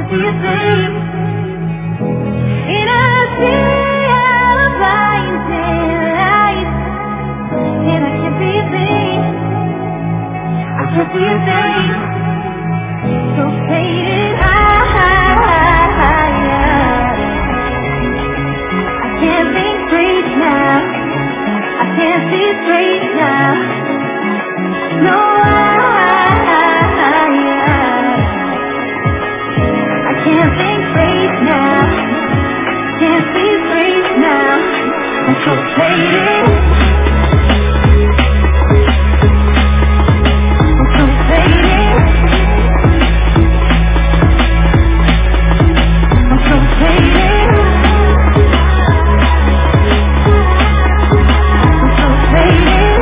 see a thing in a sea of blinding lights, and I can't see a thing. I can't see a thing. So faded high. I can't think straight now. I can't see straight now. No, I can't think straight now. Can't see straight now. I'm so faded. I'm so faded. I'm so faded. I'm so faded.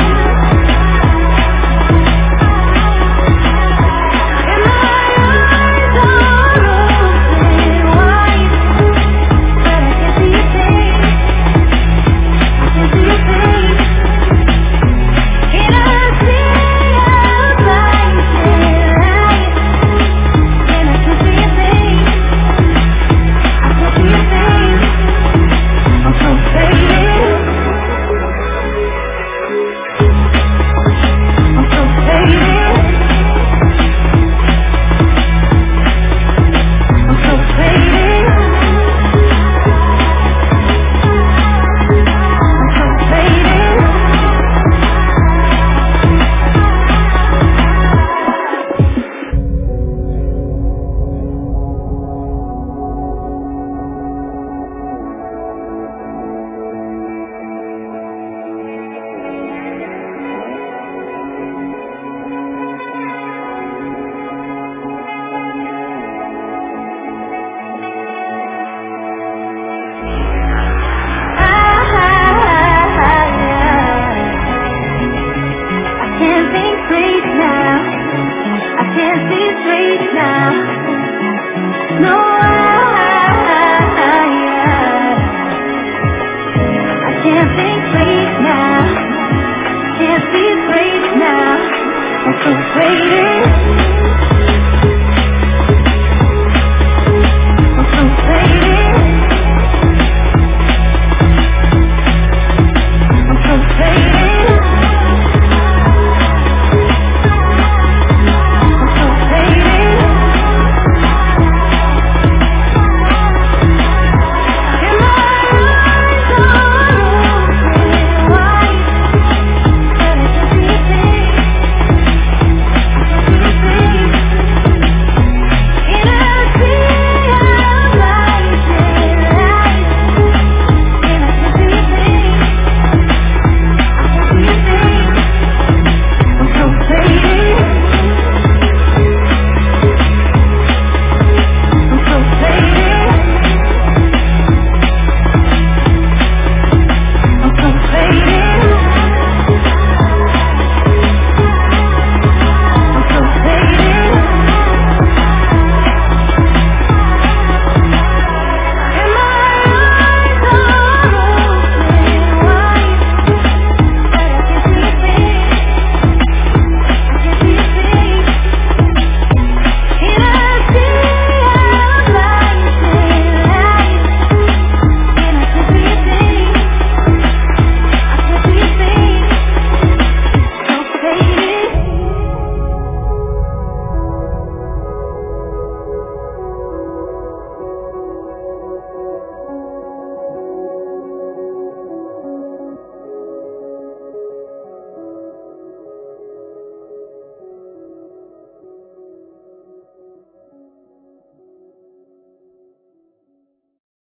No, I can't think straight now. Can't see straight now. I'm so faded.